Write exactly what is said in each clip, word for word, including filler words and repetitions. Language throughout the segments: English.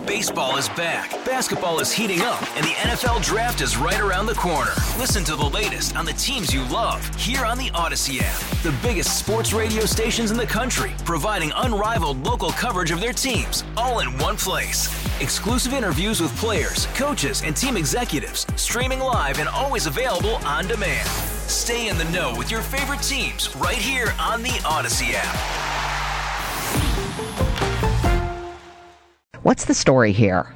Baseball is back, basketball is heating up, and the N F L Draft is right around the corner. Listen to the latest on the teams you love here on the Odyssey app. The biggest sports radio stations in the country, providing unrivaled local coverage of their teams, all in one place. Exclusive interviews with players, coaches, and team executives, streaming live and always available on demand. Stay in the know with your favorite teams right here on the Odyssey app. What's the story here?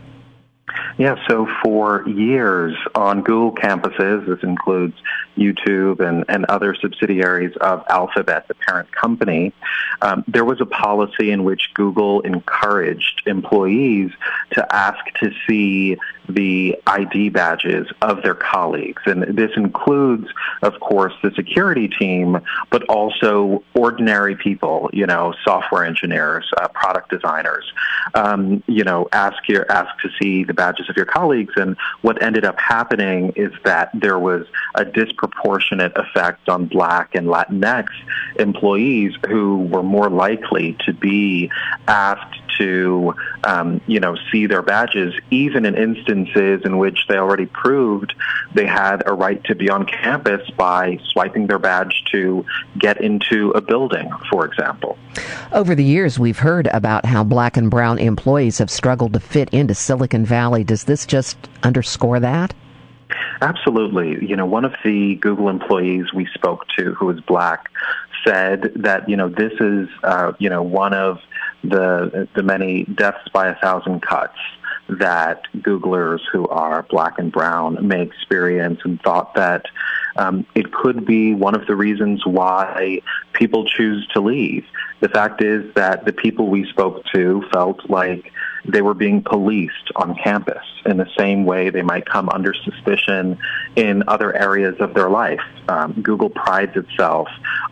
Yeah, so for years on Google campuses, this includes YouTube and, and other subsidiaries of Alphabet, the parent company, um, there was a policy in which Google encouraged employees to ask to see the I D badges of their colleagues. And this includes, of course, the security team, but also ordinary people, you know, software engineers, uh, product designers, um, you know, ask your, ask to see the badges of your colleagues. And what ended up happening is that there was a disproportionate effect on Black and Latinx employees who were more likely to be asked to, um, you know, see their badges, even in instances in which they already proved they had a right to be on campus by swiping their badge to get into a building, for example. Over the years, we've heard about how Black and brown employees have struggled to fit into Silicon Valley. Does this just underscore that? Absolutely. You know, one of the Google employees we spoke to who was Black said that, you know, this is, uh, you know, one of the the many deaths by a thousand cuts that Googlers who are Black and brown may experience, and thought that um, it could be one of the reasons why people choose to leave. The fact is that the people we spoke to felt like they were being policed on campus in the same way they might come under suspicion in other areas of their life. Um, Google prides itself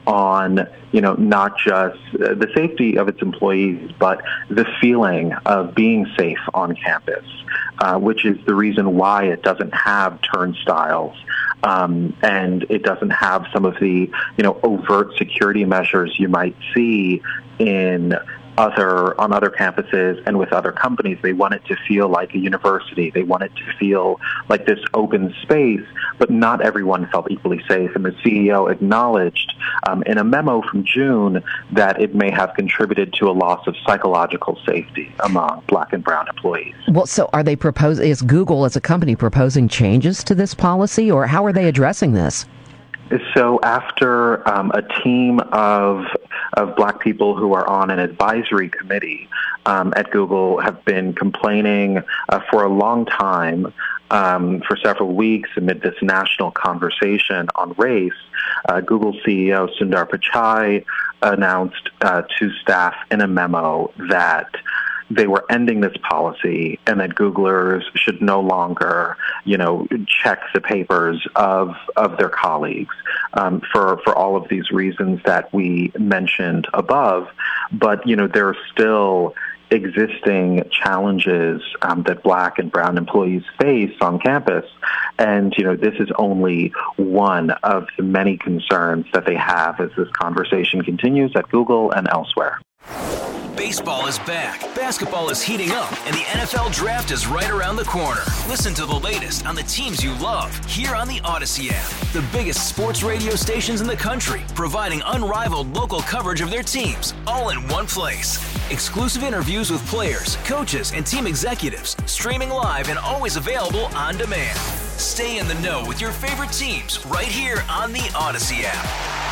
on, you know, not just the safety of its employees, but the feeling of being safe on campus, uh, which is the reason why it doesn't have turnstiles. Um, and it doesn't have some of the, you know, overt security measures you might see in other on other campuses and with other companies. They want it to feel like a university. They want it to feel like this open space, but not everyone felt equally safe. And the C E O acknowledged um, in a memo from June that it may have contributed to a loss of psychological safety among Black and brown employees. Well, so are they proposing, is Google as a company proposing changes to this policy, or how are they addressing this? So after um, a team of of Black people who are on an advisory committee um, at Google have been complaining uh, for a long time, um, for several weeks amid this national conversation on race, uh, Google C E O Sundar Pichai announced uh, to staff in a memo that they were ending this policy and that Googlers should no longer, you know, check the papers of of their colleagues um, for for all of these reasons that we mentioned above. But, you know, there are still existing challenges um, that Black and brown employees face on campus. And, you know, this is only one of the many concerns that they have as this conversation continues at Google and elsewhere. Baseball is back, basketball is heating up, and the N F L Draft is right around the corner. Listen to the latest on the teams you love here on the Odyssey app. The biggest sports radio stations in the country, providing unrivaled local coverage of their teams, all in one place. Exclusive interviews with players, coaches, and team executives, streaming live and always available on demand. Stay in the know with your favorite teams right here on the Odyssey app.